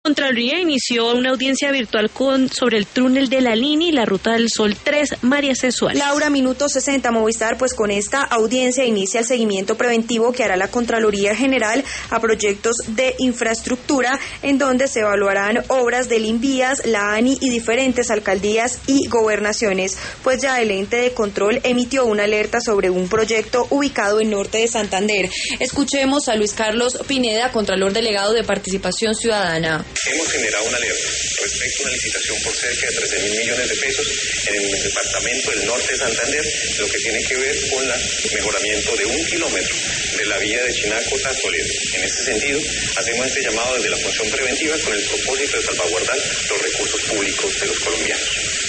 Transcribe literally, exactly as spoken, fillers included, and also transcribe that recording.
Contraloría inició una audiencia virtual con, sobre el túnel de la línea y la Ruta del Sol tres, María Sexual. Laura, minuto sesenta, Movistar, pues con esta audiencia inicia el seguimiento preventivo que hará la Contraloría General a proyectos de infraestructura, en donde se evaluarán obras del Invías, la ANI y diferentes alcaldías y gobernaciones. Pues ya el ente de control emitió una alerta sobre un proyecto ubicado en norte de Santander. Escuchemos a Luis Carlos Pineda, Contralor Delegado de Participación Ciudadana. Hemos generado una alerta respecto a una licitación por cerca de trece mil millones de pesos en el departamento del norte de Santander, lo que tiene que ver con el mejoramiento de un kilómetro de la vía de Chinaco a Toledo. En este sentido, hacemos este llamado desde la función preventiva con el propósito de salvaguardar los recursos públicos de los colombianos.